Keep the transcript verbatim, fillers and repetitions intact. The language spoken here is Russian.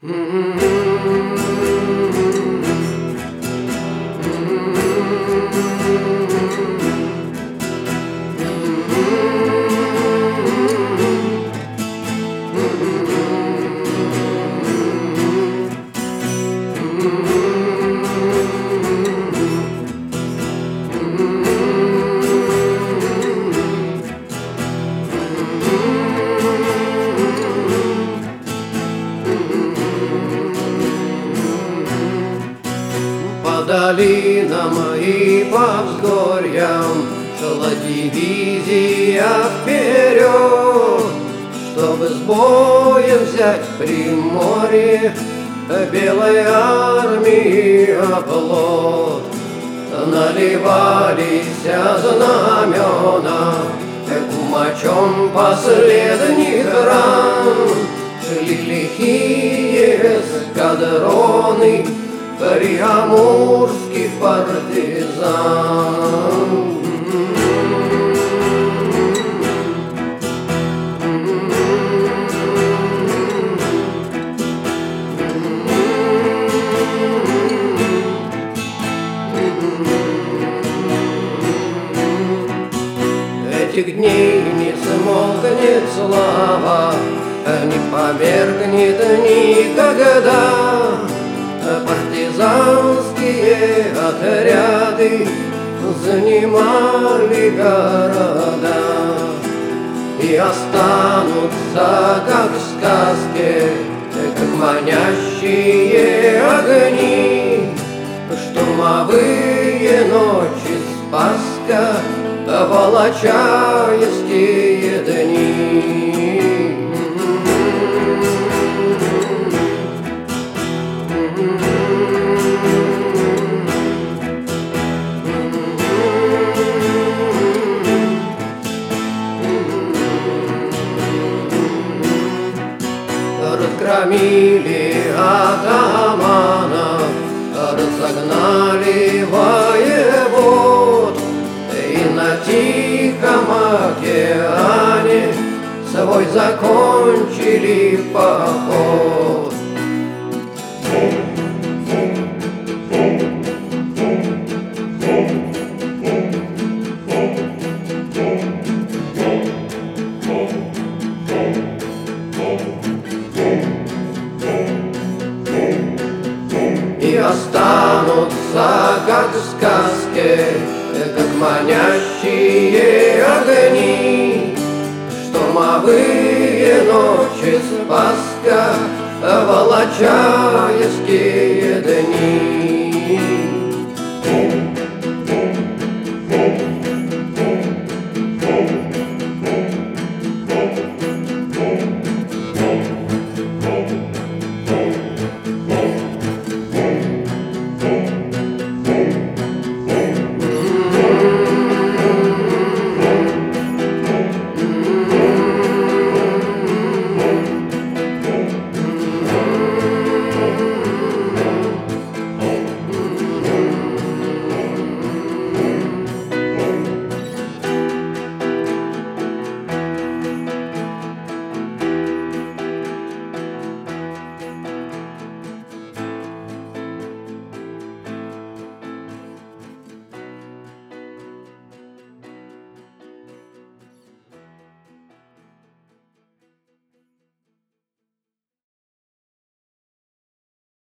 По долинам и по взгорьям шла дивизия вперед, чтобы с боем взять Приморье белой армии оплот. Наливались знамена кумачом последних ран, шли лихие эскадроны приамурских партизан. Этих дней не смолкнет слава, не померкнет никогда. Партизанские отряды занимали города и останутся, как в сказке, как манящие огни, штурмовые ночи Спасска, волочаевские дни. Разгромили атаманов, разогнали воевод, и на Тихом океане свой закончили поход. И останутся, как в сказке, как манящие огни, штурмовые ночи Спасска, волочаевские дни.